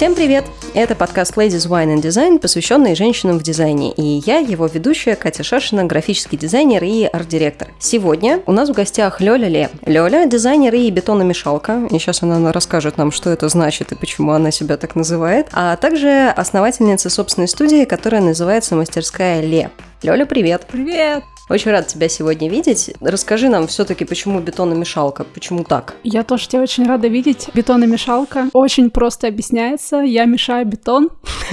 Всем привет! Это подкаст Ladies Wine and Design, посвященный женщинам в дизайне. И я, его ведущая, Катя Шашина, графический дизайнер и арт-директор. Сегодня у нас в гостях Лёля Ле. Лёля – дизайнер и бетономешалка. И сейчас она расскажет нам, что это значит и почему она себя так называет. А также основательница собственной студии, которая называется «Мастерская Ле». Лёля, привет! Привет! Очень рада тебя сегодня видеть. Расскажи нам все-таки, почему бетономешалка, почему так? Я тоже тебя очень рада видеть. Бетономешалка очень просто объясняется. Я мешаю бетон.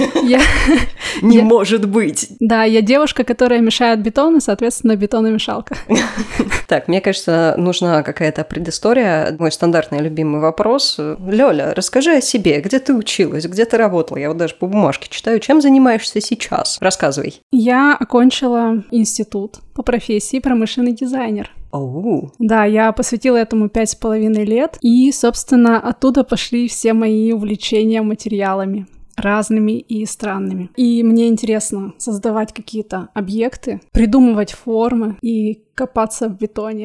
Не может быть! Да, я девушка, которая мешает бетон, и, соответственно, бетономешалка. Так, мне кажется, нужна какая-то предыстория. Мой стандартный любимый вопрос. Лёля, расскажи о себе. Где ты училась? Где ты работала? Я вот даже по бумажке читаю. Чем занимаешься сейчас? Рассказывай. Я окончила институт по профессии промышленный дизайнер. Да, я посвятила этому 5,5 лет, и, собственно, оттуда пошли все мои увлечения материалами. Разными и странными. И мне интересно создавать какие-то объекты, придумывать формы и копаться в бетоне,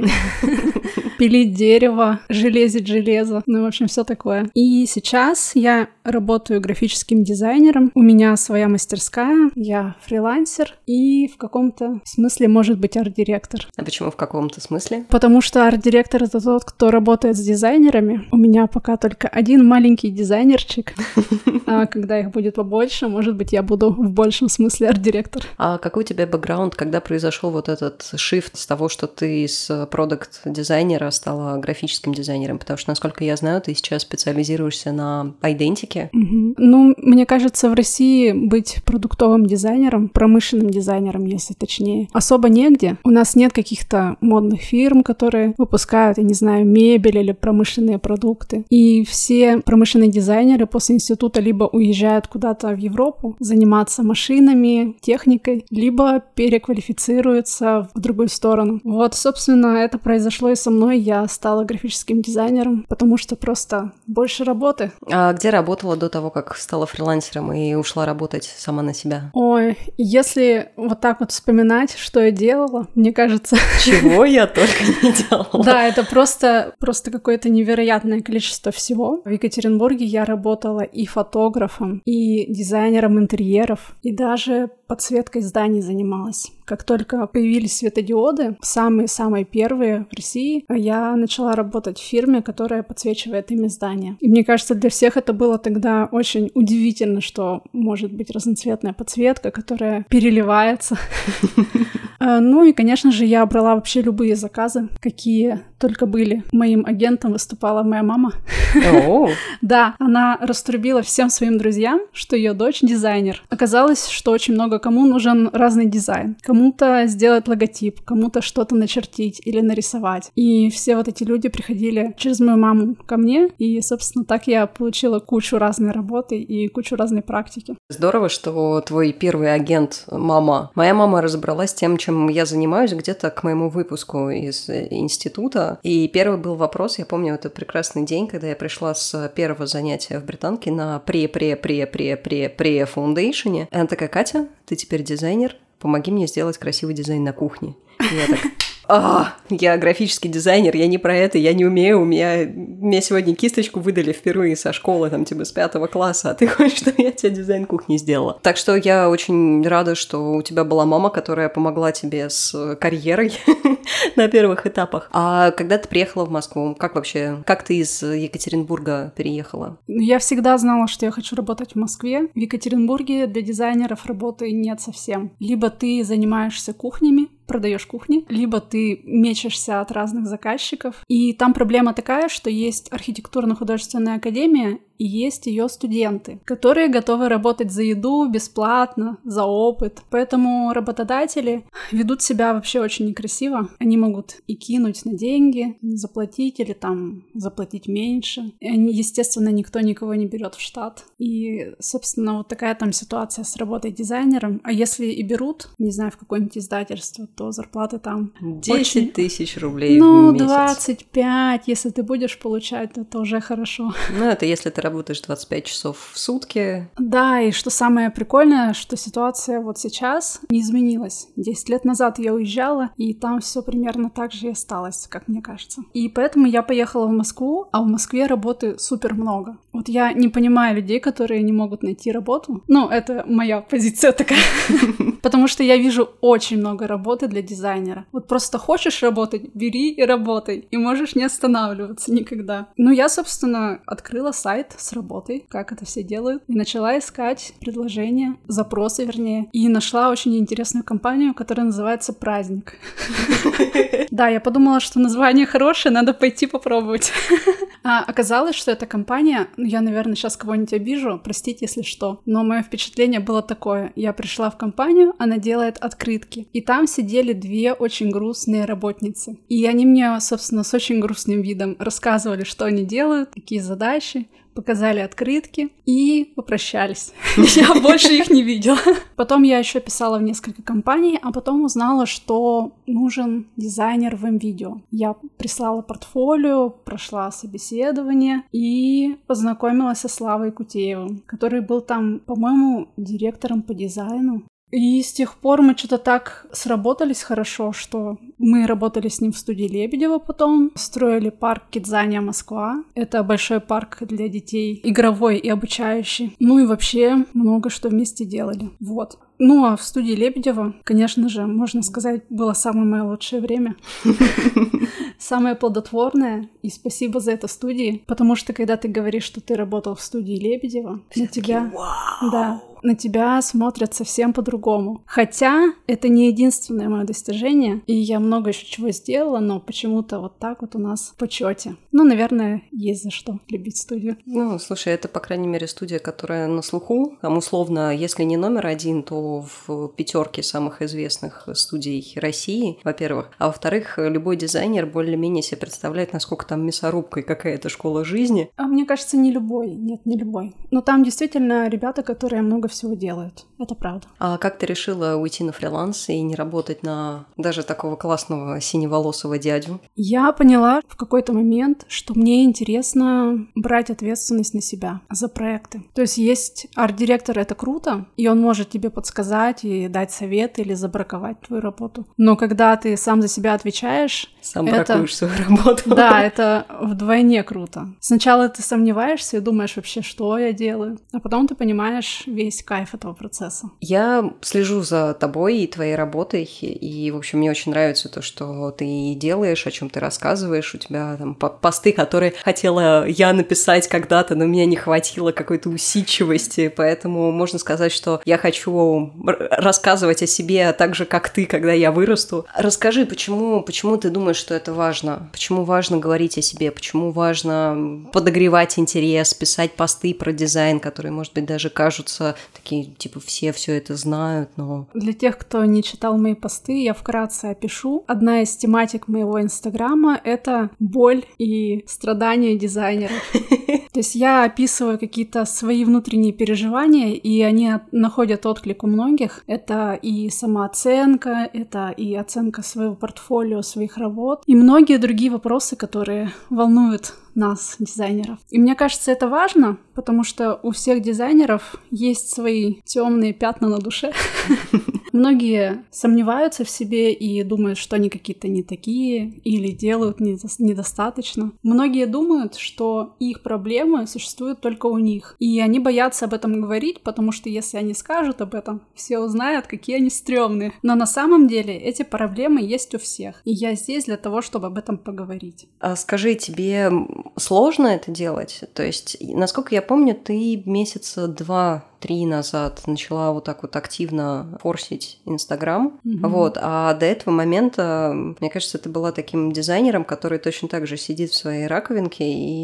пилить дерево, железить железо, ну, в общем, все такое. И сейчас я работаю графическим дизайнером, у меня своя мастерская, я фрилансер и в каком-то смысле, может быть, арт-директор. А почему в каком-то смысле? Потому что арт-директор — это тот, кто работает с дизайнерами. У меня пока только один маленький дизайнерчик, а когда их будет побольше, может быть, я буду в большем смысле арт-директор. А какой у тебя бэкграунд, когда произошел вот этот шифт с того, что ты из продакт-дизайнера стала графическим дизайнером? Потому что, насколько я знаю, ты сейчас специализируешься на айдентике. Ну, мне кажется, в России быть продуктовым дизайнером, промышленным дизайнером, если точнее, особо негде. У нас нет каких-то модных фирм, которые выпускают, я не знаю, мебель или промышленные продукты. И все промышленные дизайнеры после института либо уезжают куда-то в Европу заниматься машинами, техникой, либо переквалифицируются в другую сторону. Вот, собственно, это произошло и со мной. Я стала графическим дизайнером, потому что просто больше работы. А где работала до того, как стала фрилансером и ушла работать сама на себя? Ой, если вот так вот вспоминать, что я делала, мне кажется... Чего я только не делала. Да, это просто какое-то невероятное количество всего. В Екатеринбурге я работала и фотографом, и дизайнером интерьеров, и даже подсветкой зданий занималась. Как только появились светодиоды, самые-самые первые в России, я начала работать в фирме, которая подсвечивает ими здания. И мне кажется, для всех это было тогда очень удивительно, что может быть разноцветная подсветка, которая переливается. Ну и, конечно же, я брала вообще любые заказы, какие только были. Моим агентом выступала моя мама. Да, она раструбила всем своим друзьям, что ее дочь дизайнер. Оказалось, что очень много кому нужен разный дизайн. Кому-то сделать логотип, кому-то что-то начертить или нарисовать. И все вот эти люди приходили через мою маму ко мне, и, собственно, так я получила кучу разной работы и кучу разной практики. Здорово, что твой первый агент — мама. Моя мама разобралась с тем, чем я занимаюсь, где-то к моему выпуску из института. И первый был вопрос, я помню этот прекрасный день, когда я пришла с первого занятия в Британке на пре-фаундейшене. И она такая: Катя, ты теперь дизайнер, помоги мне сделать красивый дизайн на кухне. И я так: я графический дизайнер, я не про это, я не умею, мне сегодня кисточку выдали впервые со школы, там, типа, с 5 класса, а ты хочешь, чтобы я тебе дизайн кухни сделала? Так что я очень рада, что у тебя была мама, которая помогла тебе с карьерой на первых этапах. А когда ты приехала в Москву, как ты из Екатеринбурга переехала? Я всегда знала, что я хочу работать в Москве. В Екатеринбурге для дизайнеров работы нет совсем. Либо ты занимаешься кухнями, продаешь кухни, либо ты мечешься от разных заказчиков. И там проблема такая, что есть архитектурно-художественная академия, и есть ее студенты, которые готовы работать за еду бесплатно, за опыт. Поэтому работодатели ведут себя вообще очень некрасиво. Они могут и кинуть на деньги, заплатить или там заплатить меньше. И они, естественно, никто никого не берет в штат. И, собственно, вот такая там ситуация с работой дизайнером. А если и берут, не знаю, в какое-нибудь издательство, то зарплаты там 10 тысяч рублей в месяц. 25, если ты будешь получать, то это уже хорошо. Ну, это если ты работаешь 25 часов в сутки. Да, и что самое прикольное, что ситуация вот сейчас не изменилась. 10 лет назад я уезжала, и там все примерно так же и осталось, как мне кажется. И поэтому я поехала в Москву, а в Москве работы супер много. Вот я не понимаю людей, которые не могут найти работу. Ну, это моя позиция такая. Потому что я вижу очень много работы для дизайнера. Вот просто хочешь работать, бери и работай. И можешь не останавливаться никогда. Ну, я, собственно, открыла сайт с работой, как это все делают, и начала искать предложения, запросы, вернее. И нашла очень интересную компанию, которая называется «Праздник». Да, я подумала, что название хорошее, надо пойти попробовать. А оказалось, что эта компания, я, наверное, сейчас кого-нибудь обижу, простите, если что, но мое впечатление было такое. Я пришла в компанию, она делает открытки, и там сидели две очень грустные работницы. И они мне, собственно, с очень грустным видом рассказывали, что они делают, какие задачи, показали открытки и попрощались. Я больше их не видела. Потом я еще писала в несколько компаний, а потом узнала, что нужен дизайнер в МВидео. Я прислала портфолио, прошла собеседование и познакомилась со Славой Кутеевым, который был там, по-моему, директором по дизайну. И с тех пор мы что-то так сработались хорошо, что мы работали с ним в студии Лебедева потом, строили парк Кидзания Москва. Это большой парк для детей, игровой и обучающий. Ну и вообще много что вместе делали. Вот. Ну а в студии Лебедева, конечно же, можно сказать, было самое мое лучшее время. Самое плодотворное. И спасибо за это студии. Потому что когда ты говоришь, что ты работал в студии Лебедева, на тебя... Да, на тебя смотрят совсем по-другому. Хотя это не единственное мое достижение, и я много еще чего сделала, но почему-то вот так вот у нас в почете. Ну, наверное, есть за что любить студию. Ну, слушай, это, по крайней мере, студия, которая на слуху. Там, условно, если не номер один, то в 5 самых известных студий России, во-первых. А во-вторых, любой дизайнер более-менее себе представляет, насколько там мясорубка и какая-то школа жизни. А мне кажется, не любой. Нет, не любой. Но там действительно ребята, которые много всего делают. Это правда. А как ты решила уйти на фриланс и не работать на даже такого классного синеволосого дядю? Я поняла в какой-то момент, что мне интересно брать ответственность на себя за проекты. То есть арт-директор — это круто, и он может тебе подсказать и дать совет или забраковать твою работу. Но когда ты сам за себя отвечаешь... Сам бракуешь свою работу. Да, это вдвойне круто. Сначала ты сомневаешься и думаешь вообще, что я делаю, а потом ты понимаешь весь кайф этого процесса. Я слежу за тобой и твоей работой, и, в общем, мне очень нравится то, что ты делаешь, о чем ты рассказываешь. У тебя там посты, которые хотела я написать когда-то, но меня не хватило какой-то усидчивости, поэтому можно сказать, что я хочу рассказывать о себе так же, как ты, когда я вырасту. Расскажи, почему ты думаешь, что это важно? Почему важно говорить о себе? Почему важно подогревать интерес, писать посты про дизайн, которые, может быть, даже кажутся такие, типа, все это знают, но... Для тех, кто не читал мои посты, я вкратце опишу. Одна из тематик моего инстаграма — это боль и страдания дизайнеров. То есть я описываю какие-то свои внутренние переживания, и они находят отклик у многих. Это и самооценка, это и оценка своего портфолио, своих работ, и многие другие вопросы, которые волнуют нас, дизайнеров. И мне кажется, это важно, потому что у всех дизайнеров есть свои темные пятна на душе. Многие сомневаются в себе и думают, что они какие-то не такие или делают недостаточно. Многие думают, что их проблемы существуют только у них. И они боятся об этом говорить, потому что если они скажут об этом, все узнают, какие они стрёмные. Но на самом деле эти проблемы есть у всех. И я здесь для того, чтобы об этом поговорить. А скажи, тебе сложно это делать? То есть, насколько я помню, ты месяца 2-3 назад начала вот так вот активно форсить Инстаграм. Вот. А до этого момента, мне кажется, ты была таким дизайнером, который точно так же сидит в своей раковинке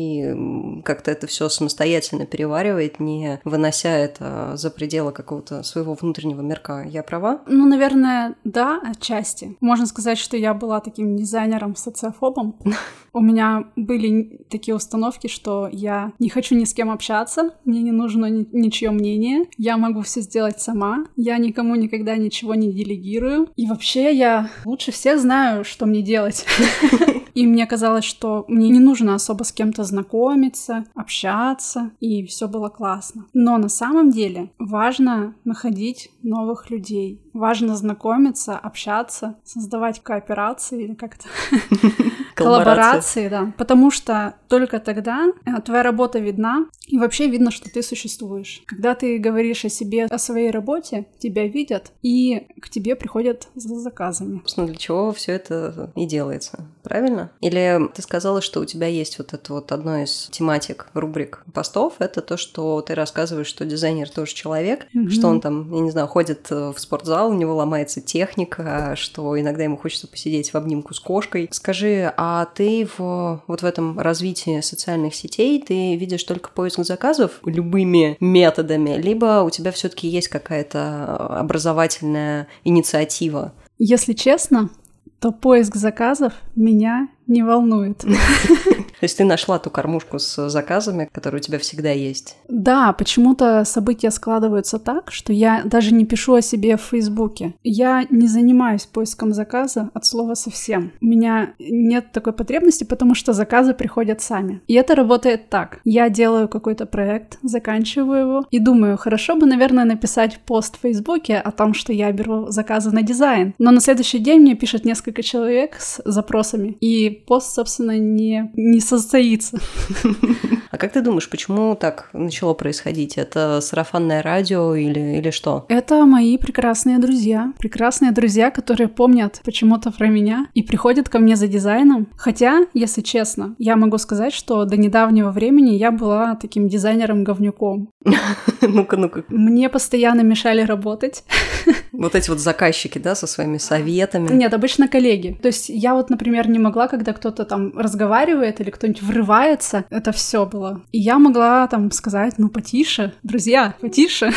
и как-то это все самостоятельно переваривает, не вынося это за пределы какого-то своего внутреннего мирка. Я права? Ну, наверное, да, отчасти. Можно сказать, что я была таким дизайнером-социофобом. У меня были такие установки, что я не хочу ни с кем общаться, мне не нужно ничье мнение, я могу все сделать сама, я никому никогда ничего не делегирую. И вообще я лучше всех знаю, что мне делать. И мне казалось, что мне не нужно особо с кем-то знакомиться, общаться, и все было классно. Но на самом деле важно находить новых людей. Важно знакомиться, общаться, создавать кооперации или как-то... Коллаборации, да. Потому что только тогда твоя работа видна, и вообще видно, что ты существуешь. Когда ты говоришь о себе, о своей работе, тебя видят, и к тебе приходят за заказами. Собственно, для чего все это и делается, правильно? Или ты сказала, что у тебя есть вот это вот одно из тематик, рубрик постов, это то, что ты рассказываешь, что дизайнер тоже человек, что он там, я не знаю, ходит в спортзал, у него ломается техника, что иногда ему хочется посидеть в обнимку с кошкой. Скажи, а ты вот в этом развитии социальных сетей ты видишь только поиск заказов любыми методами, либо у тебя все-таки есть какая-то образовательная инициатива? Если честно, то поиск заказов меня не волнует. То есть ты нашла ту кормушку с заказами, которые у тебя всегда есть? Да, почему-то события складываются так, что я даже не пишу о себе в Фейсбуке. Я не занимаюсь поиском заказа от слова совсем. У меня нет такой потребности, потому что заказы приходят сами. И это работает так. Я делаю какой-то проект, заканчиваю его и думаю, хорошо бы, наверное, написать пост в Фейсбуке о том, что я беру заказы на дизайн. Но на следующий день мне пишет несколько человек с запросами, и пост, собственно, не состоится. А как ты думаешь, почему так начало происходить? Это сарафанное радио или что? Это мои прекрасные друзья. Прекрасные друзья, которые помнят почему-то про меня и приходят ко мне за дизайном. Хотя, если честно, я могу сказать, что до недавнего времени я была таким дизайнером-говнюком. Ну-ка. Мне постоянно мешали работать. Вот эти вот заказчики, да, со своими советами? Нет, обычно коллеги. То есть я вот, например, не могла, когда кто-то там разговаривает или кто-нибудь врывается, это все было. И я могла там сказать, ну, потише, друзья, потише.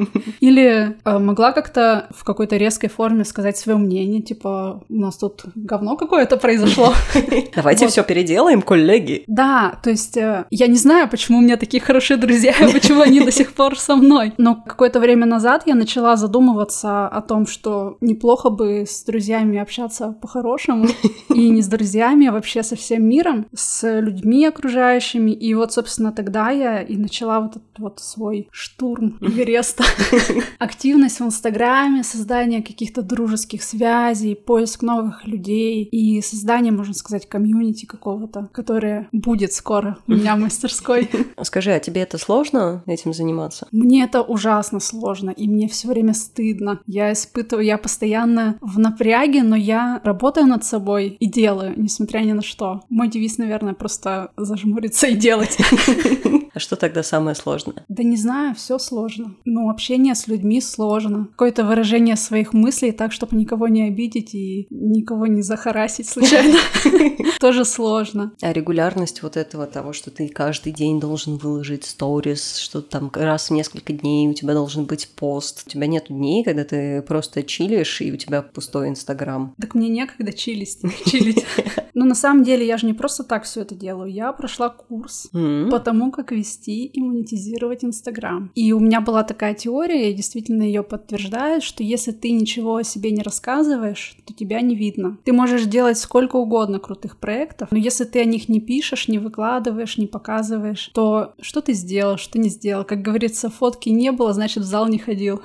Или могла как-то в какой-то резкой форме сказать свое мнение, типа, у нас тут говно какое-то произошло. Давайте все переделаем, коллеги. Да, то есть я не знаю, почему у меня такие хорошие друзья, почему они до сих пор со мной. Но какое-то время назад я начала задумываться о том, что неплохо бы с друзьями общаться по-хорошему. И не с друзьями, а вообще со всем миром, с людьми окружающими. И вот, собственно, тогда я и начала вот этот вот свой штурм Эвереста. Активность в Инстаграме, создание каких-то дружеских связей, поиск новых людей и создание, можно сказать, комьюнити какого-то, которое будет скоро у меня в мастерской. Скажи, а тебе это сложно этим заниматься? Мне это ужасно сложно, и мне все время стыдно. Я постоянно в напряге, но я работаю над собой и делаю, несмотря ни на что. Мой девиз, наверное, просто зажмуриться и делать. А что тогда самое сложное? Да не знаю, все сложно. Ну, общение с людьми сложно. Какое-то выражение своих мыслей так, чтобы никого не обидеть и никого не захарасить случайно. Тоже сложно. А регулярность вот этого того, что ты каждый день должен выложить сторис, что там раз в несколько дней у тебя должен быть пост. У тебя нет дней, когда ты просто чилишь, и у тебя пустой Инстаграм. Так мне некогда чилить. Но на самом деле я же не просто так все это делаю. Я прошла курс по тому, как вести и монетизировать Инстаграм. И у меня была такая теория, я действительно ее подтверждаю, что если ты ничего о себе не рассказываешь, то тебя не видно. Ты можешь делать сколько угодно крутых проектов, но если ты о них не пишешь, не выкладываешь, не показываешь, то что ты сделал, что не сделал? Как говорится, фотки не было, значит, в зал не ходил.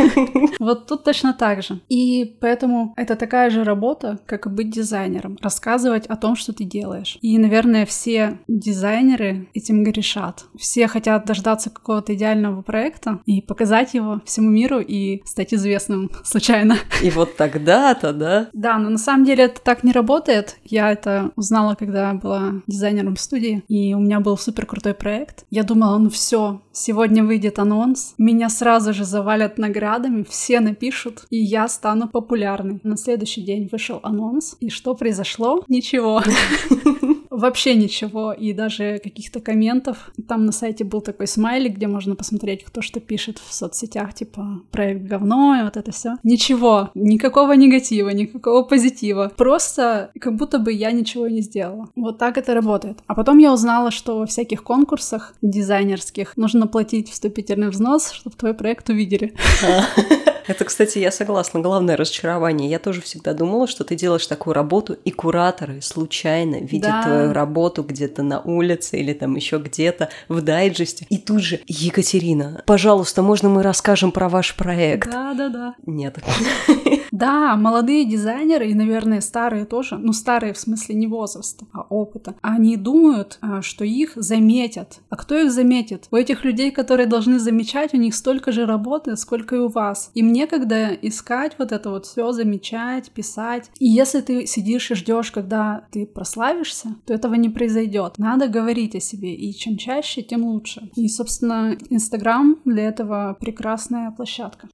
Вот тут точно так же. И поэтому это такая же работа, как и быть дизайнером. Рассказывать о том, что ты делаешь. И, наверное, все дизайнеры этим грешат. Все хотят дождаться какого-то идеального проекта и показать его всему миру и стать известным случайно. И вот тогда-то, да? Да, но на самом деле это так не работает. Я это узнала, когда была дизайнером в студии, и у меня был супер крутой проект. Я думала, ну все, сегодня выйдет анонс, меня сразу же завалят наградами, все напишут, и я стану популярной. На следующий день вышел анонс, и что произошло? Ничего. вообще ничего, и даже каких-то комментов. Там на сайте был такой смайлик, где можно посмотреть, кто что пишет в соцсетях, типа проект говно и вот это все. Ничего, никакого негатива, никакого позитива. Просто как будто бы я ничего не сделала. Вот так это работает. А потом я узнала, что во всяких конкурсах дизайнерских нужно платить вступительный взнос, чтобы твой проект увидели. Это, кстати, я согласна, главное разочарование. Я тоже всегда думала, что ты делаешь такую работу, и кураторы случайно видят твою работу где-то на улице или там еще где-то в дайджесте. И тут же: Екатерина, пожалуйста, можно мы расскажем про ваш проект? Да. Нет. Да, молодые дизайнеры, и, наверное, старые тоже, ну, старые в смысле не возраста, а опыта, они думают, что их заметят. А кто их заметит? У этих людей, которые должны замечать, у них столько же работы, сколько и у вас. Им некогда искать вот это вот все, замечать, писать. И если ты сидишь и ждешь, когда ты прославишься, то этого не произойдет. Надо говорить о себе, и чем чаще, тем лучше. И, собственно, Инстаграм для этого прекрасная площадка.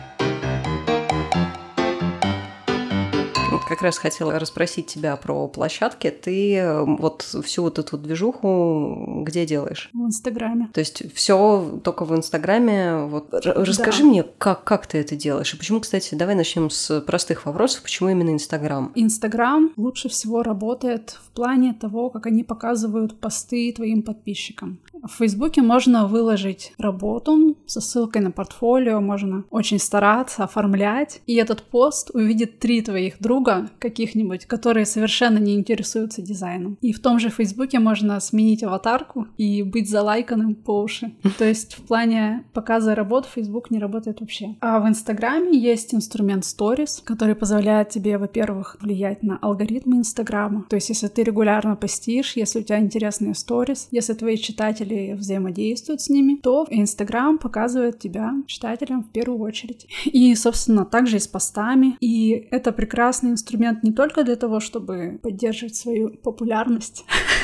Как раз хотела расспросить тебя про площадки. Ты вот всю вот эту движуху где делаешь? В Инстаграме. То есть все только в Инстаграме. Вот. Расскажи мне, как ты это делаешь? И почему, кстати, давай начнем с простых вопросов. Почему именно Инстаграм? Инстаграм лучше всего работает в плане того, как они показывают посты твоим подписчикам. В Фейсбуке можно выложить работу со ссылкой на портфолио, можно очень стараться, оформлять, и этот пост увидит 3 твоих друга каких-нибудь, которые совершенно не интересуются дизайном. И в том же Фейсбуке можно сменить аватарку и быть залайканным по уши. То есть в плане показа работ Фейсбук не работает вообще. А в Инстаграме есть инструмент Stories, который позволяет тебе, во-первых, влиять на алгоритмы Инстаграма. То есть если ты регулярно постишь, если у тебя интересные Stories, если твои читатели взаимодействуют с ними, то Инстаграм показывает тебя читателям в первую очередь. И, собственно, также и с постами. И это прекрасный инструмент не только для того, чтобы поддерживать свою популярность,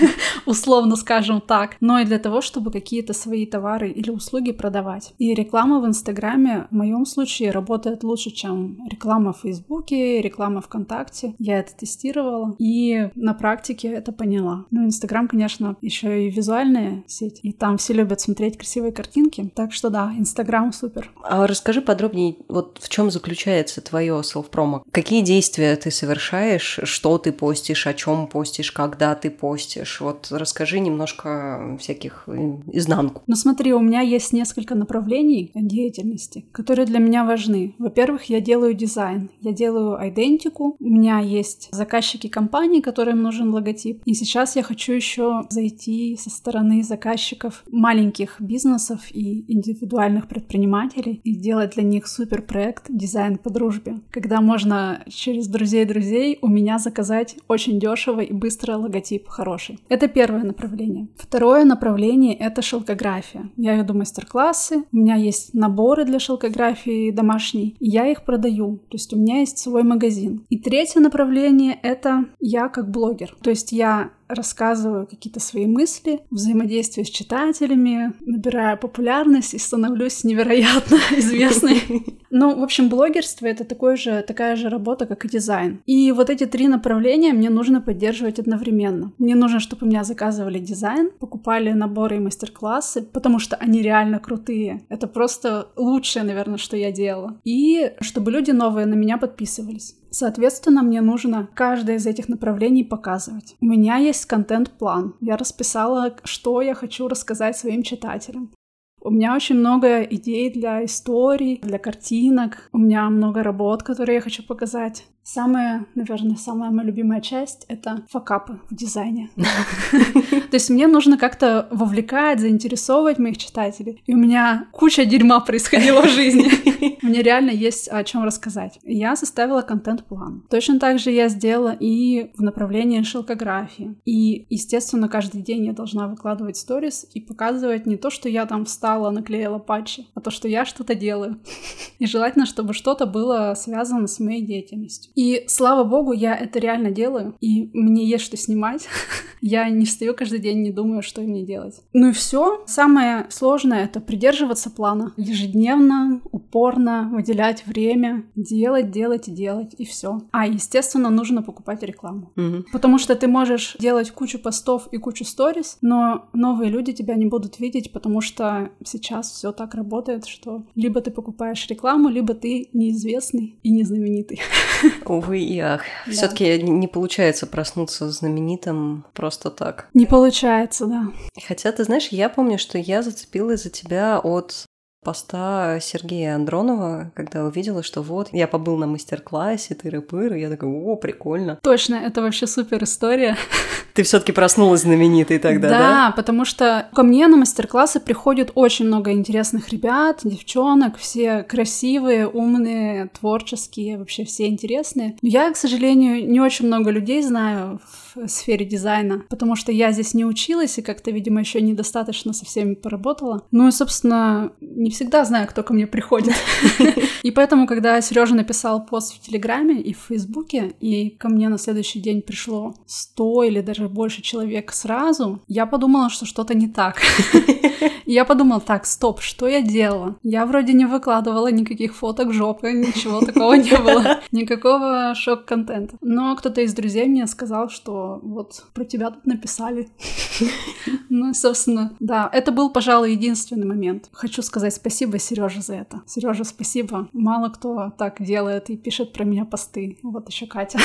условно скажем так, но и для того, чтобы какие-то свои товары или услуги продавать. И реклама в Инстаграме в моем случае работает лучше, чем реклама в Фейсбуке, реклама ВКонтакте. Я это тестировала и на практике это поняла. Ну, Инстаграм, конечно, еще и визуальная сеть, и там все любят смотреть красивые картинки. Так что да, Инстаграм супер. А расскажи подробнее, вот в чем заключается твое селф-промо? Какие действия ты совершаешь, что ты постишь, о чем постишь, когда ты постишь? Вот расскажи немножко всяких изнанку. Ну смотри, у меня есть несколько направлений деятельности, которые для меня важны. Во-первых, я делаю дизайн, я делаю айдентику, у меня есть заказчики компаний, которым нужен логотип. И сейчас я хочу еще зайти со стороны заказчиков маленьких бизнесов и индивидуальных предпринимателей и сделать для них суперпроект «Дизайн по дружбе», когда можно через друзей у меня заказать очень дешево и быстро логотип хороший. Это первое направление. Второе направление — это шелкография. Я веду мастер-классы, у меня есть наборы для шелкографии домашней, и я их продаю, то есть у меня есть свой магазин. И третье направление — это я как блогер, то есть я рассказываю какие-то свои мысли, взаимодействие с читателями, набираю популярность и становлюсь невероятно известной. Ну, в общем, блогерство — это такая же работа, как и дизайн. И вот эти 3 направления мне нужно поддерживать одновременно. Мне нужно, чтобы у меня заказывали дизайн, покупали наборы и мастер-классы, потому что они реально крутые. Это просто лучшее, наверное, что я делала. И чтобы люди новые на меня подписывались. Соответственно, мне нужно каждое из этих направлений показывать. У меня есть контент-план. Я расписала, что я хочу рассказать своим читателям. У меня очень много идей для историй, для картинок. У меня много работ, которые я хочу показать. Самая моя любимая часть — это факапы в дизайне. То есть мне нужно как-то вовлекать, заинтересовывать моих читателей. И у меня куча дерьма происходила в жизни. Мне реально есть о чем рассказать. Я составила контент-план. Точно так же я сделала и в направлении шелкографии. И, естественно, каждый день я должна выкладывать сторис и показывать не то, что я там встала написала, наклеила патчи, а то, что я что-то делаю. И желательно, чтобы что-то было связано с моей деятельностью. И слава богу, я это реально делаю, и мне есть что снимать. Я не встаю каждый день, не думаю, что мне делать. Ну и все. Самое сложное — это придерживаться плана. Ежедневно, упорно выделять время, делать, и все. А, естественно, нужно покупать рекламу. Потому что ты можешь делать кучу постов и кучу сторис, но новые люди тебя не будут видеть, потому что сейчас все так работает, что либо ты покупаешь рекламу, либо ты неизвестный и незнаменитый. Увы и ах. Да. Все-таки не получается проснуться знаменитым просто так. Не получается, да. Хотя, ты знаешь, я помню, что я зацепилась за тебя от поста Сергея Андронова, когда увидела, что вот, я побыл на мастер-классе, тыры-пыры, я такая, о, прикольно. Точно, это вообще супер история. Ты все-таки проснулась знаменитой тогда, да? Да, потому что ко мне на мастер-классы приходит очень много интересных ребят, девчонок, все красивые, умные, творческие, вообще все интересные. Но я, к сожалению, не очень много людей знаю в сфере дизайна, потому что я здесь не училась и как-то, видимо, еще недостаточно со всеми поработала. Ну и, собственно, не всегда знаю, кто ко мне приходит. И поэтому, когда Сережа написал пост в Телеграме и в Фейсбуке, и ко мне на следующий день пришло 100 или даже больше человек сразу, я подумала, что что-то не так. И я подумала, так, стоп, что я делала? Я вроде не выкладывала никаких фоток жопы, ничего такого не было, никакого шок-контента. Но кто-то из друзей мне сказал, что вот про тебя тут написали. Ну, собственно, да, это был, пожалуй, единственный момент. Хочу сказать спасибо Сереже за это. Сережа, спасибо. Мало кто так делает и пишет про меня посты. Вот еще Катя.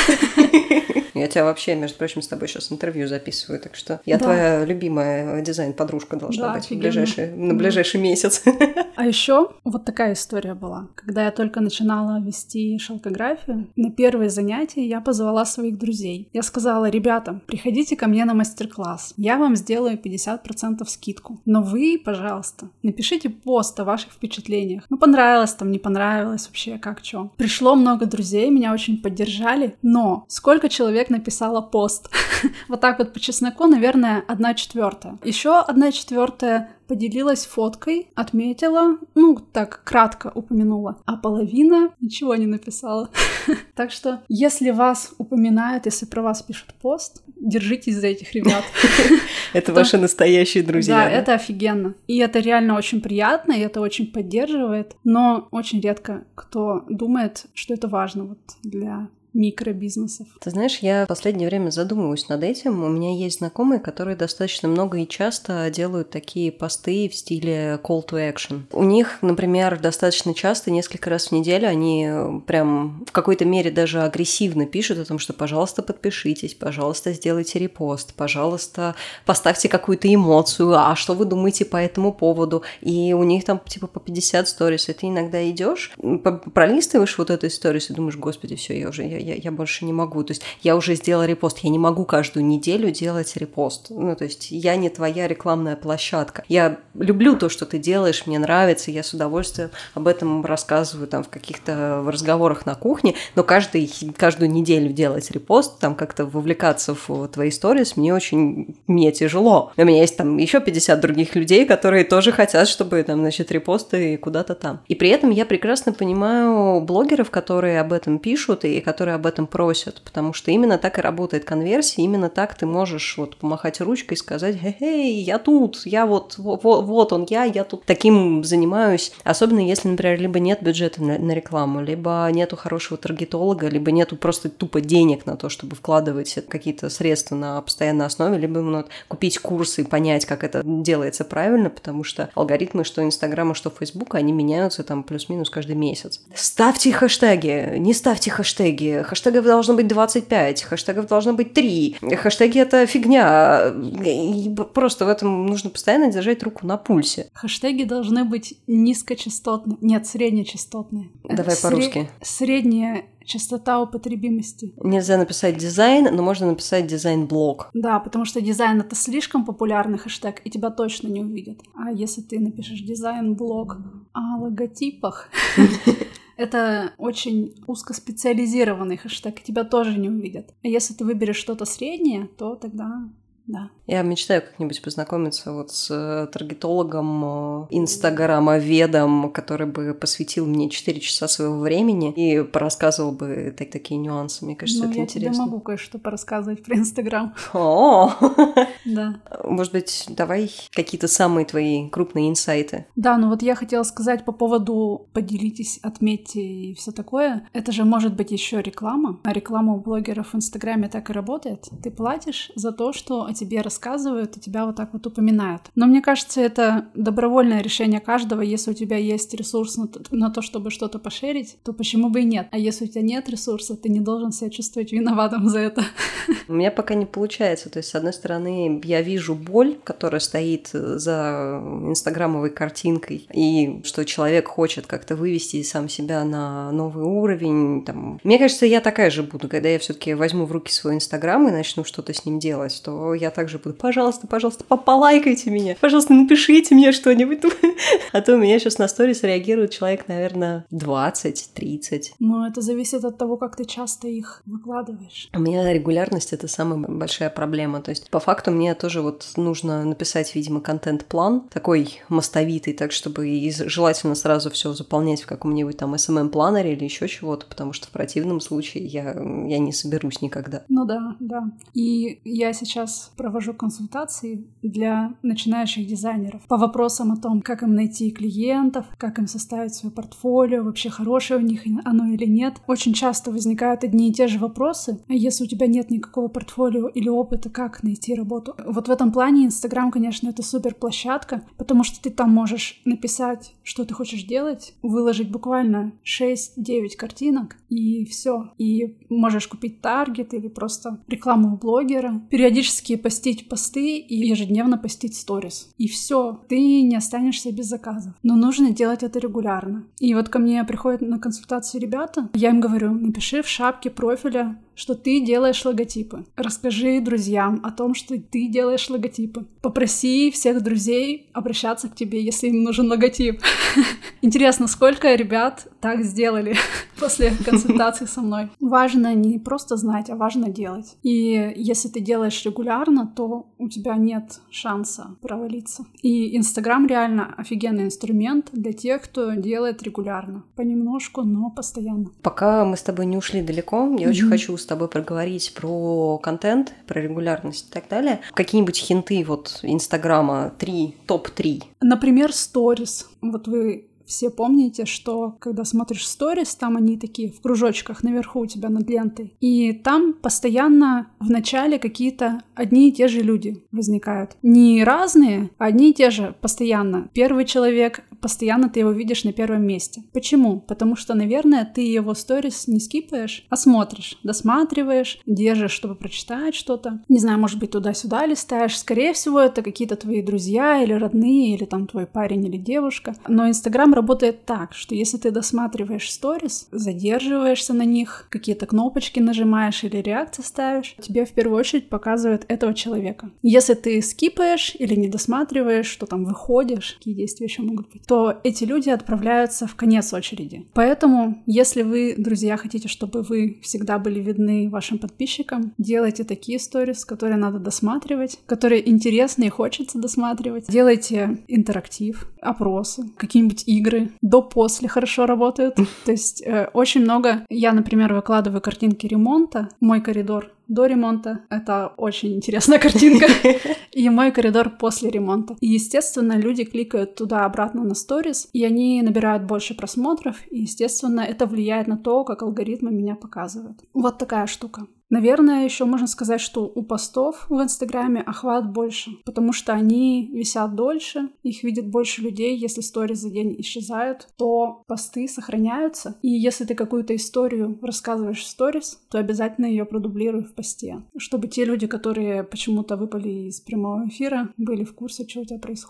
Я тебя вообще, между прочим, с тобой сейчас интервью записываю, так что я твоя любимая дизайн-подружка должна быть на ближайший месяц. А еще вот такая история была. Когда я только начинала вести шелкографию, на первые занятия я позвала своих друзей. Я сказала, ребята, приходите ко мне на мастер-класс. Я вам сделаю 50% скидку. Но вы, пожалуйста, напишите пост о ваших впечатлениях. Ну, понравилось там, не понравилось, вообще как чё. Пришло много друзей, меня очень поддержали, но сколько человек написало пост? Вот так вот по чесноку, наверное, 1/4. Еще 1/4 поделилась фоткой, отметила, ну, так, кратко упомянула, а половина ничего не написала. Так что, если вас упоминают, если про вас пишут пост, держитесь за этих ребят. Это ваши настоящие друзья. Да, это офигенно. И это реально очень приятно, и это очень поддерживает, но очень редко кто думает, что это важно вот для микробизнесов. Ты знаешь, я в последнее время задумываюсь над этим. У меня есть знакомые, которые достаточно много и часто делают такие посты в стиле call to action. У них, например, достаточно часто, несколько раз в неделю, они прям в какой-то мере даже агрессивно пишут о том, что, пожалуйста, подпишитесь, пожалуйста, сделайте репост, пожалуйста, поставьте какую-то эмоцию, а что вы думаете по этому поводу? И у них там типа по 50 сторис, и ты иногда идешь, пролистываешь вот эту сторис и думаешь, господи, все, я больше не могу. То есть я уже сделала репост, я не могу каждую неделю делать репост. Ну, то есть я не твоя рекламная площадка. Я люблю то, что ты делаешь, мне нравится, я с удовольствием об этом рассказываю там в каких-то разговорах на кухне, но каждую неделю делать репост, там как-то вовлекаться в твои сторис мне тяжело. У меня есть там еще 50 других людей, которые тоже хотят, чтобы там, значит, репосты куда-то там. И при этом я прекрасно понимаю блогеров, которые об этом пишут и которые об этом просят, потому что именно так и работает конверсия, именно так ты можешь вот помахать ручкой и сказать, «Хей, я тут, я вот он я тут таким занимаюсь». Особенно если, например, либо нет бюджета на рекламу, либо нету хорошего таргетолога, либо нету просто тупо денег на то, чтобы вкладывать какие-то средства на постоянной основе, либо надо купить курсы и понять, как это делается правильно, потому что алгоритмы что Инстаграма, что Фейсбука, они меняются там плюс-минус каждый месяц. Ставьте хэштеги, не ставьте хэштеги. Хэштегов должно быть 25, хэштегов должно быть 3. Хэштеги — это фигня. И просто в этом нужно постоянно держать руку на пульсе. Хэштеги должны быть низкочастотные. Нет, среднечастотные. Давай по-русски. Средняя частота употребимости. Nельзя написать дизайн, но можно написать дизайн-блог. Да, потому что дизайн — это слишком популярный хэштег, и тебя точно не увидят. А если ты напишешь дизайн-блог о логотипах... Это очень узкоспециализированный хэштег, тебя тоже не увидят. А если ты выберешь что-то среднее, то тогда Да. Я мечтаю как-нибудь познакомиться вот с таргетологом, инстаграмоведом, который бы посвятил мне 4 часа своего времени и порассказывал бы такие нюансы. Мне кажется, это я интересно. тебе могу кое-что порассказывать про Инстаграм. О! Да. Может быть, давай какие-то самые твои крупные инсайты. Да, ну вот я хотела сказать по поводу «поделитесь, отметьте» и все такое. Это же может быть еще реклама. А реклама у блогеров в Инстаграме так и работает. Ты платишь за то, что о тебе рассказывают и тебя вот так вот упоминают. Но мне кажется, это добровольное решение каждого. Если у тебя есть ресурс на то, чтобы что-то пошерить, то почему бы и нет? А если у тебя нет ресурса, ты не должен себя чувствовать виноватым за это. У меня пока не получается. То есть, с одной стороны, я вижу боль, которая стоит за инстаграмовой картинкой, и что человек хочет как-то вывести сам себя на новый уровень. Там. Мне кажется, я такая же буду, когда я все-таки возьму в руки свой инстаграм и начну что-то с ним делать, то я также буду: пожалуйста, полайкайте меня, пожалуйста, напишите мне что-нибудь. А то у меня сейчас на сторис реагирует человек, наверное, 20-30. Но это зависит от того, как ты часто их выкладываешь. У меня регулярность — это самая большая проблема. То есть, по факту, мне тоже вот нужно написать, видимо, контент-план, такой мостовитый, так, чтобы и желательно сразу все заполнять в каком-нибудь там SMM-планере или еще чего-то, потому что в противном случае я не соберусь никогда. Ну да. И я сейчас провожу консультации для начинающих дизайнеров по вопросам о том, как им найти клиентов, как им составить свое портфолио, вообще хорошее у них оно или нет. Очень часто возникают одни и те же вопросы. А если у тебя нет никакого портфолио или опыта, как найти работу? Вот в этом плане Инстаграм, конечно, это супер площадка, потому что ты там можешь написать, что ты хочешь делать, выложить буквально 6-9 картинок, и все. И можешь купить таргет или просто рекламу у блогера, периодически постить посты и ежедневно постить сторис. И все, ты не останешься без заказов. Но нужно делать это регулярно. И вот ко мне приходят на консультации ребята, я им говорю: напиши в шапке профиля, что ты делаешь логотипы. Расскажи друзьям о том, что ты делаешь логотипы. Попроси всех друзей обращаться к тебе, если им нужен логотип. Интересно, сколько ребят так сделали после консультации со мной. Важно не просто знать, а важно делать. И если ты делаешь регулярно, то у тебя нет шанса провалиться. И Инстаграм реально офигенный инструмент для тех, кто делает регулярно. Понемножку, но постоянно. Пока мы с тобой не ушли далеко, я очень хочу с тобой проговорить про контент, про регулярность и так далее. Какие-нибудь хинты вот Инстаграма, топ-3? Например, сторис. Вот вы все помните, что когда смотришь сторис, там они такие в кружочках наверху у тебя над лентой. И там постоянно в начале какие-то одни и те же люди возникают. Не разные, а одни и те же постоянно. Первый человек, постоянно ты его видишь на первом месте. Почему? Потому что, наверное, ты его сторис не скипаешь, а смотришь, досматриваешь, держишь, чтобы прочитать что-то. Не знаю, может быть, туда-сюда листаешь. Скорее всего, это какие-то твои друзья или родные, или там твой парень или девушка. Но Инстаграм работает так, что если ты досматриваешь сторис, задерживаешься на них, какие-то кнопочки нажимаешь или реакции ставишь, тебе в первую очередь показывают этого человека. Если ты скипаешь или не досматриваешь, что там выходишь, какие действия еще могут быть, то эти люди отправляются в конец очереди. Поэтому, если вы, друзья, хотите, чтобы вы всегда были видны вашим подписчикам, делайте такие сторис, которые надо досматривать, которые интересны и хочется досматривать. Делайте интерактив, опросы, какие-нибудь игры, до-после хорошо работают. То есть очень много... Я, например, выкладываю картинки ремонта. Мой коридор до ремонта — это очень интересная картинка. И мой коридор после ремонта. И, естественно, люди кликают туда-обратно на сторис, и они набирают больше просмотров, и, естественно, это влияет на то, как алгоритмы меня показывают. Вот такая штука. Наверное, еще можно сказать, что у постов в Инстаграме охват больше, потому что они висят дольше, их видят больше людей. Если сторис за день исчезают, то посты сохраняются. И если ты какую-то историю рассказываешь в сторис, то обязательно ее продублируй в посте, чтобы те люди, которые почему-то выпали из прямого эфира, были в курсе, что у тебя происходит.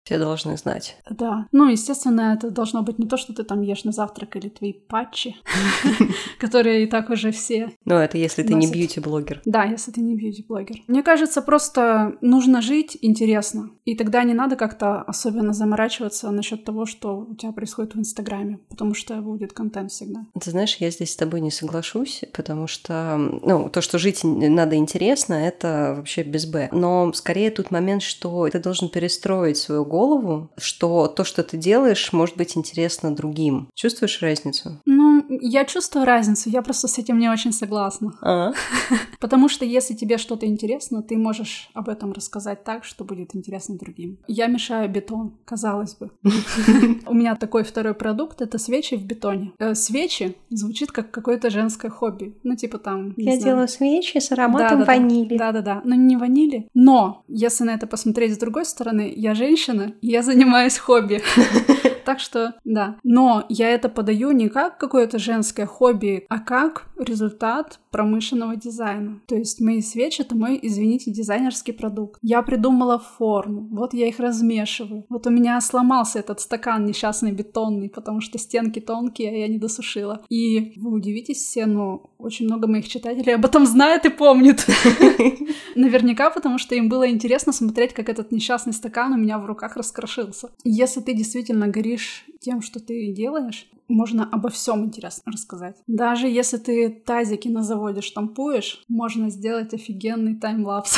Все должны знать. Да. Ну, естественно, это должно быть не то, что ты там ешь на завтрак или твои патчи, которые и так уже все. Ну, это если ты не бьюти-блогер. Да, если ты не бьюти-блогер. Мне кажется, просто нужно жить интересно. И тогда не надо как-то особенно заморачиваться насчет того, что у тебя происходит в Инстаграме, потому что будет контент всегда. Ты знаешь, я здесь с тобой не соглашусь, потому что, ну, то, что жить надо интересно, это вообще без «б». Но скорее тут момент, что ты должен перестроить свою голову, что то, что ты делаешь, может быть интересно другим. Чувствуешь разницу? Ну, я чувствую разницу, я просто с этим не очень согласна. Потому что если тебе что-то интересно, ты можешь об этом рассказать так, что будет интересно другим. Я мешаю бетон, казалось бы. У меня такой второй продукт — это свечи в бетоне. Свечи звучит как какое-то женское хобби. Ну, типа там... Я делаю свечи с ароматом ванили. Да-да-да, но не ванили. Но, если на это посмотреть с другой стороны, я женщина, и я занимаюсь хобби. Так что, да. Но я это подаю не как какое-то женское хобби, а как результат промышленного дизайна. То есть мои свечи — это мой, извините, дизайнерский продукт. Я придумала форму, вот я их размешиваю. Вот у меня сломался этот стакан несчастный бетонный, потому что стенки тонкие, а я не досушила. И вы удивитесь все, но очень много моих читателей об этом знают и помнят. Наверняка, потому что им было интересно смотреть, как этот несчастный стакан у меня в руках раскрошился. Если ты действительно горишь тем, что ты делаешь, можно обо всем интересно рассказать. Даже если ты тазики на заводе штампуешь, можно сделать офигенный таймлапс.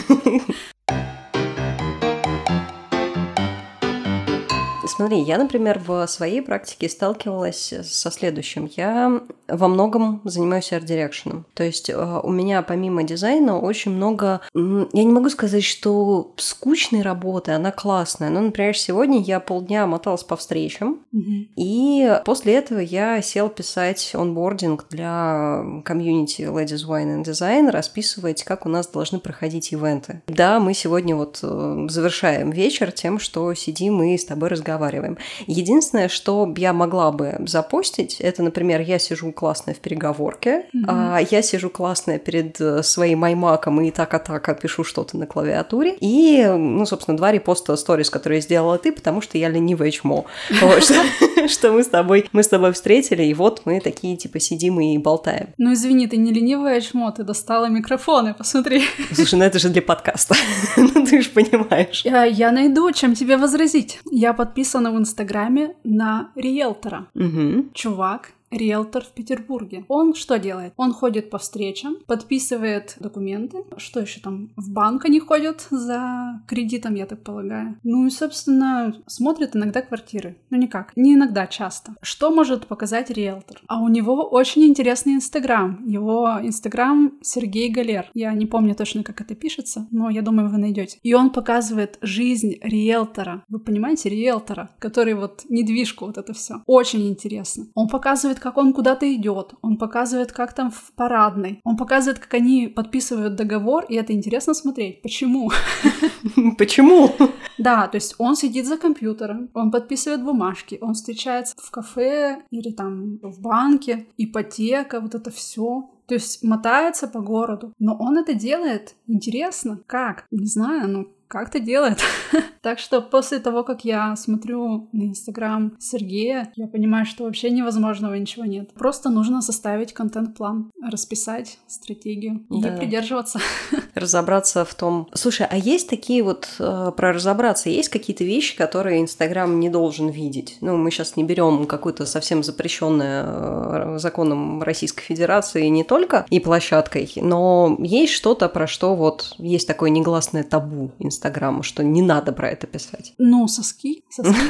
Смотри, я, например, в своей практике сталкивалась со следующим. Я во многом занимаюсь арт-дирекшеном. То есть у меня помимо дизайна очень много... Я не могу сказать, что скучной работы, она классная. Но, например, сегодня я полдня моталась по встречам, и после этого я села писать онбординг для комьюнити Ladies Wine and Design, расписывать, как у нас должны проходить ивенты. Да, мы сегодня вот завершаем вечер тем, что сидим и с тобой разговариваем. Единственное, что я могла бы запостить, это, например, я сижу классная в переговорке, я сижу классная перед своим iMac'ом и так-а-так пишу что-то на клавиатуре, и, ну, собственно, 2 репоста сторис, которые сделала ты, потому что я ленивая чмо. Что мы с тобой встретили, и вот мы такие, типа, сидим и болтаем. Ну, извини, ты не ленивая чмо, ты достала микрофоны, посмотри. Слушай, ну это же для подкаста, ну ты же понимаешь. Я найду, чем тебе возразить. Я подписана в Инстаграме на риэлтора. Чувак, риэлтор в Петербурге. Он что делает? Он ходит по встречам, подписывает документы. Что еще там? В банк они ходят за кредитом, я так полагаю. Ну и, собственно, смотрит иногда квартиры. Ну никак. Не иногда, часто. Что может показать риэлтор? А у него очень интересный Инстаграм. Его Инстаграм Сергей Галер. Я не помню точно, как это пишется, но я думаю, вы найдете. И он показывает жизнь риэлтора. Вы понимаете? Риэлтора, который вот недвижку, вот это все. Очень интересно. Он показывает, как он куда-то идет, он показывает, как там в парадной, он показывает, как они подписывают договор, и это интересно смотреть. Почему? Почему? Да, то есть он сидит за компьютером, он подписывает бумажки, он встречается в кафе или там в банке, ипотека, вот это все. То есть мотается по городу. Но он это делает интересно. Как? Не знаю, ну как-то делает. Так что после того, как я смотрю на Инстаграм Сергея, я понимаю, что вообще невозможного ничего нет. Просто нужно составить контент-план, расписать стратегию и придерживаться. Разобраться в том... Слушай, а есть такие вот, про разобраться, есть какие-то вещи, которые Инстаграм не должен видеть? Ну, мы сейчас не берем какое-то совсем запрещенное законом Российской Федерации не только и площадкой, но есть что-то, про что вот есть такое негласное табу Инстаграма, что не надо про это писать. Ну, соски.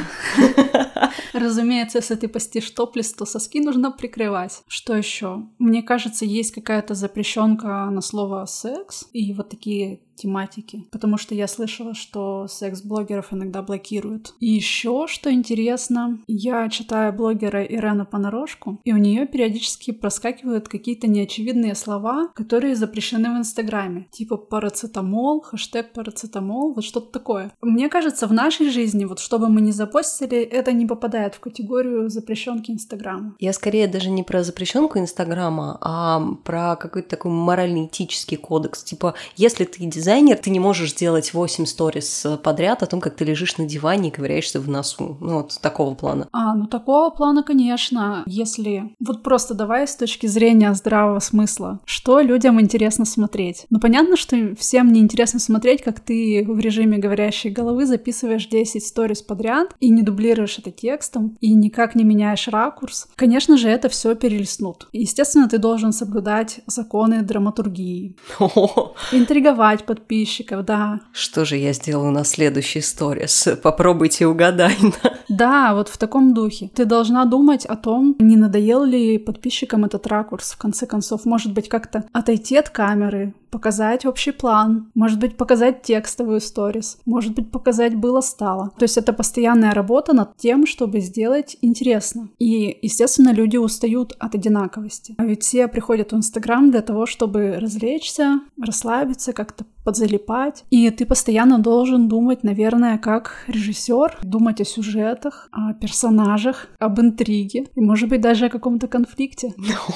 Разумеется, если ты постишь топлес, то соски нужно прикрывать. Что еще? Мне кажется, есть какая-то запрещенка на слово секс и вот такие тематики, потому что я слышала, что секс-блогеров иногда блокируют. И еще, что интересно, я читаю блогера Ирену Понарошку, и у нее периодически проскакивают какие-то неочевидные слова, которые запрещены в Инстаграме. Типа парацетамол, хэштег парацетамол, вот что-то такое. Мне кажется, в нашей жизни, вот что бы мы ни запостили, это не попадает в категорию запрещенки Инстаграма. Я скорее даже не про запрещенку Инстаграма, а про какой-то такой морально-этический кодекс. Типа, если ты дизайнер, ты не можешь делать 8 сторис подряд о том, как ты лежишь на диване и ковыряешься в носу. Ну, вот такого плана. Такого плана, конечно. Если... Вот просто давай с точки зрения здравого смысла. Что людям интересно смотреть? Ну, понятно, что всем не интересно смотреть, как ты в режиме говорящей головы записываешь 10 сторис подряд и не дублируешь это текстом, и никак не меняешь ракурс. Конечно же, это все перелистнут. Естественно, ты должен соблюдать законы драматургии. Интриговать подписчиков, да. Что же я сделаю на следующий сторис? Попробуйте угадай. Да, вот в таком духе. Ты должна думать о том, не надоел ли подписчикам этот ракурс. В конце концов, может быть, как-то отойти от камеры, показать общий план, может быть, показать текстовую сторис, может быть, показать было-стало. То есть это постоянная работа над тем, чтобы сделать интересно. И, естественно, люди устают от одинаковости. А ведь все приходят в Инстаграм для того, чтобы развлечься, расслабиться, как-то подзалипать. И ты постоянно должен думать, наверное, как режиссер, думать о сюжетах, о персонажах, об интриге и, может быть, даже о каком-то конфликте.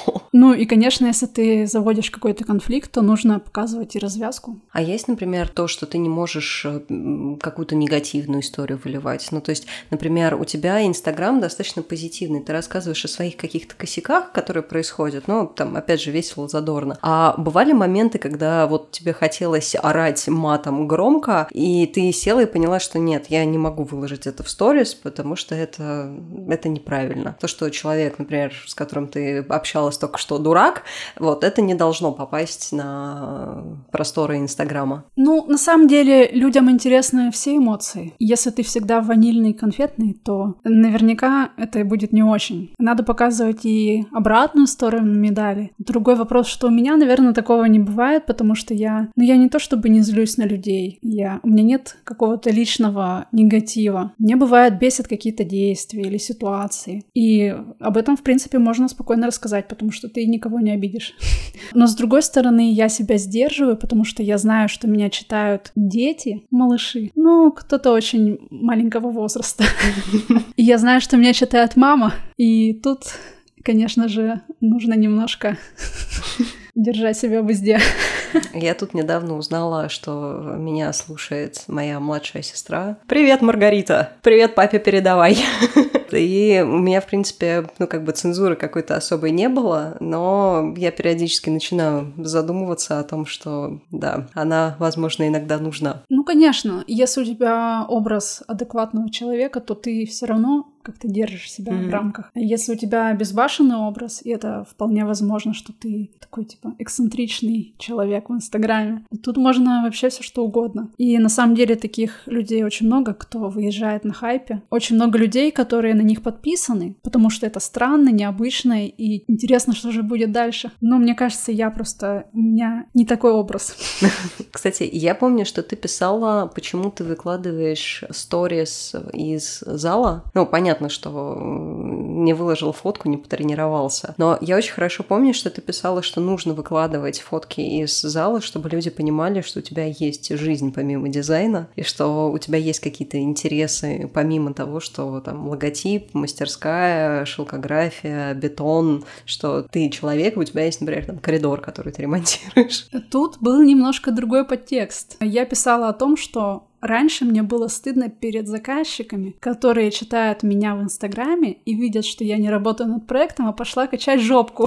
Ну и, конечно, если ты заводишь какой-то конфликт, то нужно показывать и развязку. А есть, например, то, что ты не можешь какую-то негативную историю выливать? Ну, то есть, например, у тебя Инстаграм достаточно позитивный, ты рассказываешь о своих каких-то косяках, которые происходят, ну, там, опять же, весело, задорно. А бывали моменты, когда вот тебе хотелось орать матом громко, и ты села и поняла, что нет, я не могу выложить это в сторис, потому что это неправильно. То, что человек, например, с которым ты общалась только что, дурак, вот, это не должно попасть на просторы Инстаграма. Ну, на самом деле, людям интересны все эмоции. Если ты всегда ванильный, конфетный, то наверняка это будет не очень. Надо показывать и обратную сторону медали. Другой вопрос, что у меня, наверное, такого не бывает, потому что я не то чтобы не злюсь на людей. У меня нет какого-то личного негатива. Мне бывает бесят какие-то действия или ситуации. И об этом, в принципе, можно спокойно рассказать, потому что ты никого не обидишь. Но, с другой стороны, я себя сдерживаю, потому что я знаю, что меня читают дети, малыши. Ну, кто-то очень маленького возраста. И я знаю, что меня читает мама. И тут, конечно же, нужно немножко держать себя в узде. Я тут недавно узнала, что меня слушает моя младшая сестра. Привет, Маргарита! Привет, папе передавай! И у меня, в принципе, цензуры какой-то особой не было, но я периодически начинаю задумываться о том, что, да, она, возможно, иногда нужна. Ну, конечно, если у тебя образ адекватного человека, то ты все равно как-то держишь себя в рамках. А если у тебя безбашенный образ, и это вполне возможно, что ты такой, эксцентричный человек в Инстаграме, тут можно вообще все что угодно. И на самом деле таких людей очень много, кто выезжает на хайпе. Очень много людей, которые на них подписаны, потому что это странно, необычно, и интересно, что же будет дальше. Но мне кажется, у меня не такой образ. Кстати, я помню, что ты писала, почему ты выкладываешь сторис из зала. Ну, понятно, что не выложил фотку, не потренировался. Но я очень хорошо помню, что ты писала, что нужно выкладывать фотки из зала, чтобы люди понимали, что у тебя есть жизнь помимо дизайна, и что у тебя есть какие-то интересы помимо того, что там логотип, мастерская, шелкография, бетон, что ты человек, у тебя есть, например, там коридор, который ты ремонтируешь. Тут был немножко другой подтекст. Я писала о том, что раньше мне было стыдно перед заказчиками, которые читают меня в Инстаграме и видят, что я не работаю над проектом, а пошла качать жопку.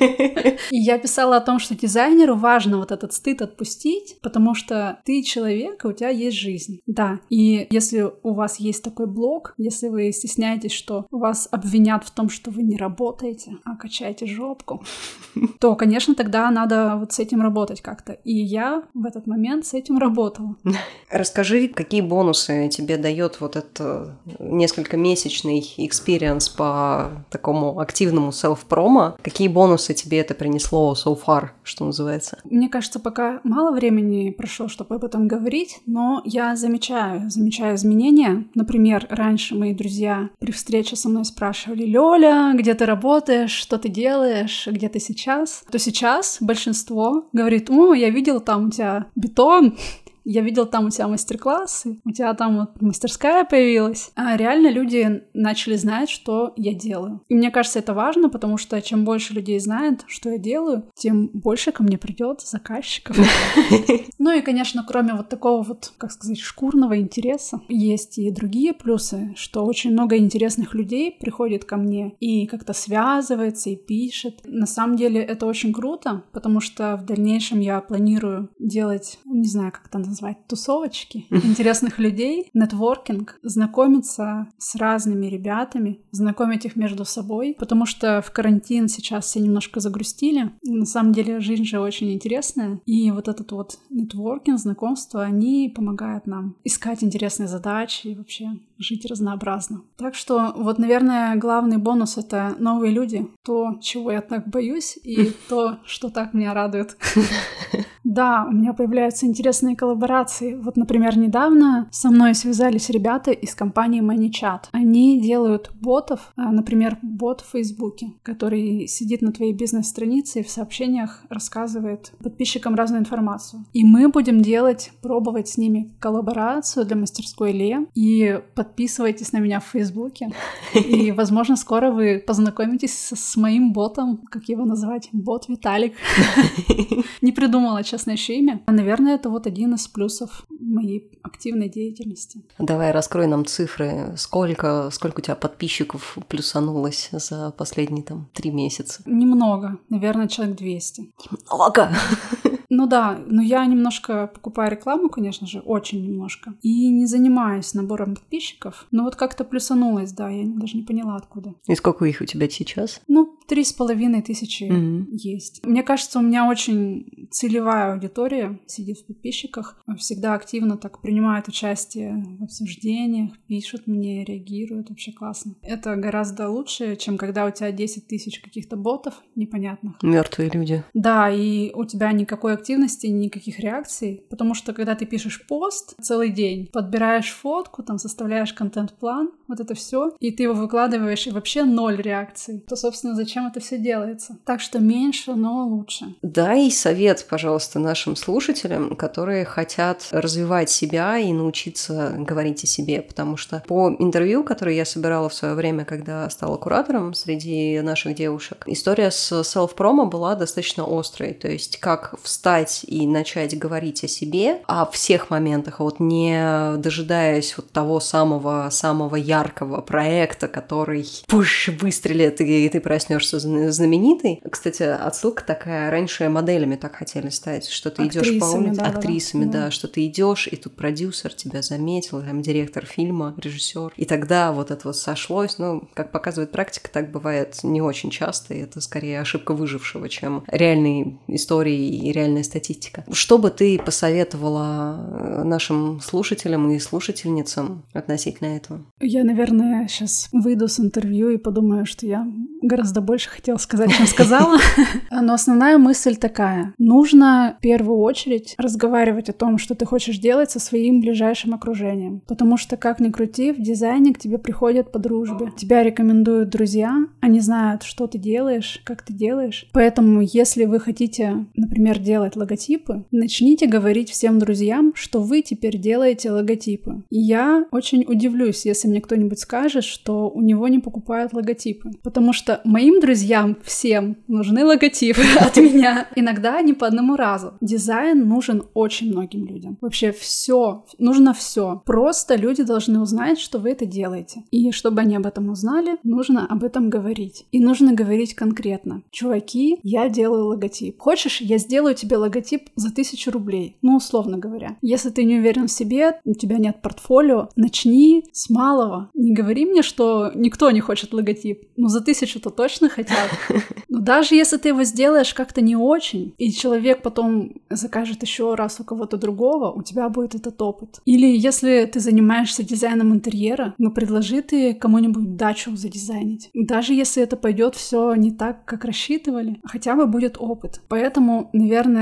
И я писала о том, что дизайнеру важно вот этот стыд отпустить, потому что ты человек, и у тебя есть жизнь. Да, и если у вас есть такой блог, если вы стесняетесь, что вас обвинят в том, что вы не работаете, а качаете жопку, то, конечно, тогда надо вот с этим работать как-то. И я в этот момент с этим работала. Расскажи, какие бонусы тебе дает вот этот несколькомесячный экспириенс по такому активному селф-промо? Какие бонусы тебе это принесло so far, что называется? Мне кажется, пока мало времени прошло, чтобы об этом говорить, но я замечаю изменения. Например, раньше мои друзья при встрече со мной спрашивали: «Лёля, где ты работаешь? Что ты делаешь? Где ты сейчас?» То сейчас большинство говорит: «О, я видела там у тебя бетон, я видел там у тебя мастер-классы, у тебя там вот мастерская появилась. А реально люди начали знать, что я делаю. И мне кажется, это важно, потому что чем больше людей знает, что я делаю, тем больше ко мне придет заказчиков. Ну и, конечно, кроме вот такого вот, как сказать, шкурного интереса, есть и другие плюсы, что очень много интересных людей приходит ко мне и как-то связывается и пишет. На самом деле это очень круто, потому что в дальнейшем я планирую делать, не знаю, как это назвать, тусовочки интересных людей, нетворкинг, знакомиться с разными ребятами, знакомить их между собой, потому что в карантин сейчас все немножко загрустили. На самом деле жизнь же очень интересная, и вот этот вот нетворкинг, знакомства, они помогают нам искать интересные задачи и вообще жить разнообразно. Так что вот, наверное, главный бонус — это новые люди, то, чего я так боюсь, и то, что так меня радует. Да, у меня появляются интересные коллаборации. Вот, например, недавно со мной связались ребята из компании ManyChat. Они делают ботов, например, бот в Фейсбуке, который сидит на твоей бизнес-странице и в сообщениях рассказывает подписчикам разную информацию. И мы будем пробовать с ними коллаборацию для мастерской Ле. И подписывайтесь на меня в Фейсбуке. И, возможно, скоро вы познакомитесь с моим ботом, как его назвать, бот Виталик. Не придумала, честно, еще имя. Наверное, это вот один из плюсов моей активной деятельности. Давай раскрой нам цифры. Сколько у тебя подписчиков плюсанулось за последние 3 месяца? Немного. Наверное, человек 200. Немного? Ну да, но я немножко покупаю рекламу, конечно же, очень немножко. И не занимаюсь набором подписчиков. Но вот как-то плюсанулось, да, я даже не поняла, откуда. И сколько их у тебя сейчас? 3500 есть. Мне кажется, у меня очень целевая аудитория сидит в подписчиках, всегда активно так принимают участие в обсуждениях, пишут мне, реагируют, вообще классно. Это гораздо лучше, чем когда у тебя 10 тысяч каких-то ботов непонятных. Мертвые люди. Да, и у тебя никакой активности, никаких реакций, потому что когда ты пишешь пост целый день, подбираешь фотку, там составляешь контент-план, вот это все, и ты его выкладываешь, и вообще 0 реакций, то, собственно, зачем это все делается? Так что меньше, но лучше. Дай совет, пожалуйста, нашим слушателям, которые хотят развивать себя и научиться говорить о себе, потому что по интервью, которое я собирала в свое время, когда стала куратором среди наших девушек, история с селф-промо была достаточно острой, то есть как встать и начать говорить о себе, о всех моментах, вот не дожидаясь вот того самого яркого проекта, который выстрелит, и ты проснешься знаменитой. Кстати, отсылка такая, раньше моделями так хотели стать, что ты идешь по улице, актрисами, да, что ты идешь, и тут продюсер тебя заметил, там директор фильма, режиссер, и тогда вот это вот сошлось. Ну, как показывает практика, так бывает не очень часто, и это скорее ошибка выжившего, чем реальные истории и реальная статистика. Что бы ты посоветовала нашим слушателям и слушательницам относительно этого? Я, наверное, сейчас выйду с интервью и подумаю, что я гораздо больше хотела сказать, чем сказала. Но основная мысль такая. Нужно в первую очередь разговаривать о том, что ты хочешь делать со своим ближайшим окружением. Потому что, как ни крути, в дизайне к тебе приходят по дружбе. Тебя рекомендуют друзья, они знают, что ты делаешь, как ты делаешь. Поэтому, если вы хотите, например, делать логотипы, начните говорить всем друзьям, что вы теперь делаете логотипы. И я очень удивлюсь, если мне кто-нибудь скажет, что у него не покупают логотипы. Потому что моим друзьям всем нужны логотипы от меня. Иногда не по одному разу. Дизайн нужен очень многим людям. Вообще все, нужно все. Просто люди должны узнать, что вы это делаете. И чтобы они об этом узнали, нужно об этом говорить. И нужно говорить конкретно. Чуваки, я делаю логотип. Хочешь, я сделаю тебе логотип за 1000 рублей? Ну, условно говоря. Если ты не уверен в себе, у тебя нет портфолио, начни с малого. Не говори мне, что никто не хочет логотип. Ну, за 1000-то точно хотят. Но даже если ты его сделаешь как-то не очень, и человек потом закажет еще раз у кого-то другого, у тебя будет этот опыт. Или если ты занимаешься дизайном интерьера, ну, предложи ты кому-нибудь дачу задизайнить. Даже если это пойдет все не так, как рассчитывали, хотя бы будет опыт. Поэтому, наверное,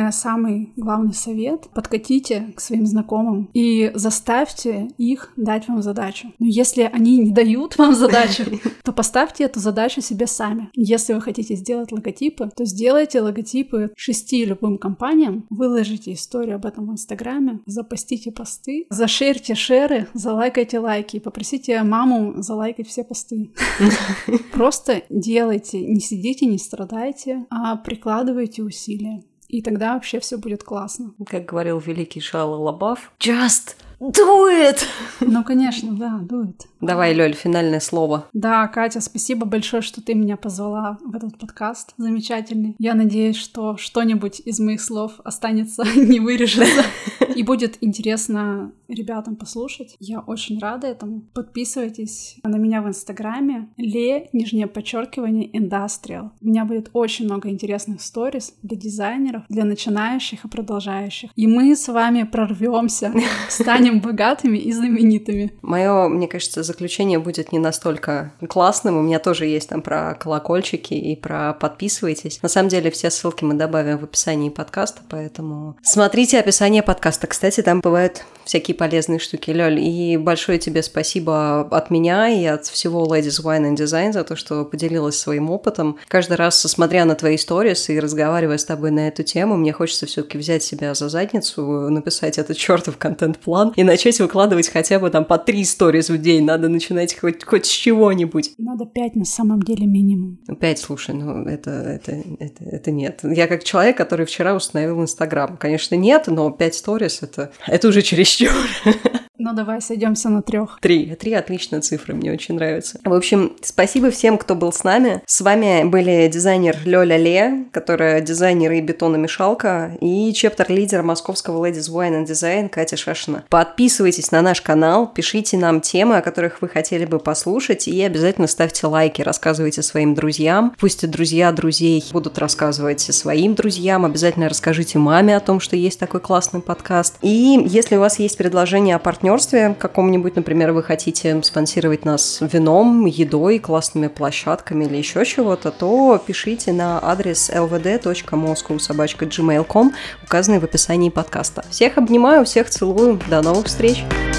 наверное, самый главный совет — подкатите к своим знакомым и заставьте их дать вам задачу. Но если они не дают вам задачу, то поставьте эту задачу себе сами. Если вы хотите сделать логотипы, то сделайте логотипы 6 любым компаниям, выложите историю об этом в Инстаграме, запостите посты, зашерьте шеры, залайкайте лайки и попросите маму залайкать все посты. Просто делайте, не сидите, не страдайте, а прикладывайте усилия. И тогда вообще все будет классно. Как говорил великий Шайя Лабаф, just do it! Ну, конечно, да, do it. Давай, Лёль, финальное слово. Да, Катя, спасибо большое, что ты меня позвала в этот подкаст. Замечательный. Я надеюсь, что что-нибудь из моих слов останется, не вырежется. И будет интересно ребятам послушать. Я очень рада этому. Подписывайтесь на меня в Инстаграме. _Industrial. У меня будет очень много интересных сториз для дизайнеров, для начинающих и продолжающих. И мы с вами прорвемся, станем богатыми и знаменитыми. Мое, мне кажется, заключение будет не настолько классным. У меня тоже есть там про колокольчики и про подписывайтесь. На самом деле все ссылки мы добавим в описании подкаста, поэтому смотрите описание подкаста. Кстати, там бывают всякие полезные штуки, Лёль. И большое тебе спасибо от меня и от всего Ladies Wine and Design за то, что поделилась своим опытом. Каждый раз, смотря на твои сторис и разговаривая с тобой на эту тему, мне хочется все-таки взять себя за задницу, написать этот чертов контент-план и начать выкладывать хотя бы там по 3 сторис в день. Надо начинать хоть с чего-нибудь. Надо 5 на самом деле минимум. 5, слушай, ну это нет. Я как человек, который вчера установил Инстаграм. Конечно, нет, но 5 сторис это уже чересчур. Ну, давай сойдемся на 3. 3 отличная цифра, мне очень нравится. В общем, спасибо всем, кто был с нами. С вами были дизайнер Лёля Ле, которая дизайнер и бетономешалка, и чептер-лидер московского Ladies Wine and Design Катя Шашина. Подписывайтесь на наш канал, пишите нам темы, о которых вы хотели бы послушать, и обязательно ставьте лайки, рассказывайте своим друзьям. Пусть друзья друзей будут рассказывать своим друзьям. Обязательно расскажите маме о том, что есть такой классный подкаст. И если у вас есть предложение о партнерстве каком-нибудь, например, вы хотите спонсировать нас вином, едой, классными площадками или еще чего-то, то пишите на адрес lvd.moscow@gmail.com, указанный в описании подкаста. Всех обнимаю, всех целую, до новых встреч!